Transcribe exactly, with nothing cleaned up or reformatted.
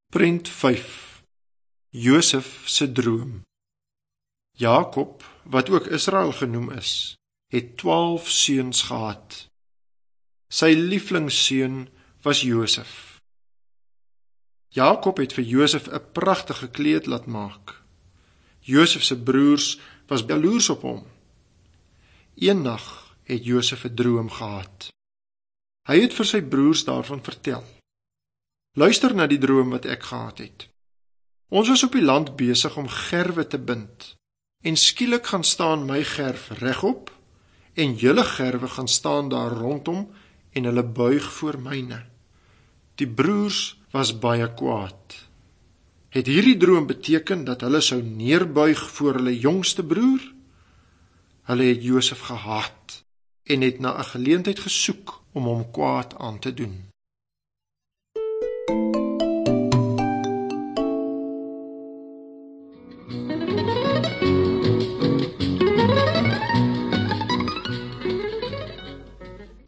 Prent vyf. Josef se droom. Jakob, wat ook Israel genoem is, het twaalf seuns gehad. Sy lieflingsseun was Josef. Jakob het vir Josef 'n pragtige kleed laat maak. Josef se broers was jaloers op hom. Eendag het Josef 'n droom gehad. Hy het vir sy broers daarvan vertel. Luister na die droom wat ek gehad het. Ons was op die land besig om gerwe te bind, en skielik gaan staan my gerf regop, en julle gerwe gaan staan daar rondom, en hulle buig voor myne. Die broers was baie kwaad. Het hierdie droom beteken dat hulle sou neerbuig voor hulle jongste broer? Hulle het Josef gehaat, en het na 'n geleentheid gesoek om hom kwaad aan te doen.